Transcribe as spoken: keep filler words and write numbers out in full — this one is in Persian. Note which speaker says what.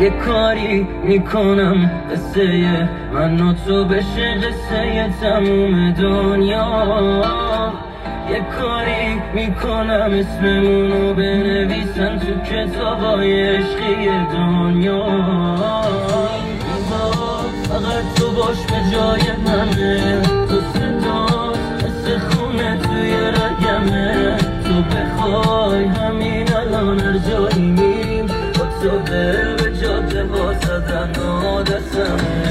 Speaker 1: یه کاری میکنم قصه من و تو بشه قصه تموم دنیا. یه کاری میکنم اسممونو بنویسن تو کتابای عشقی دنیا. فقط تو باش به جای منه، تو صدات مثل خونه توی رگمه. تو بخوای همین الان هر جایی میریم با تو دل به جاده ها زدن آدسمه.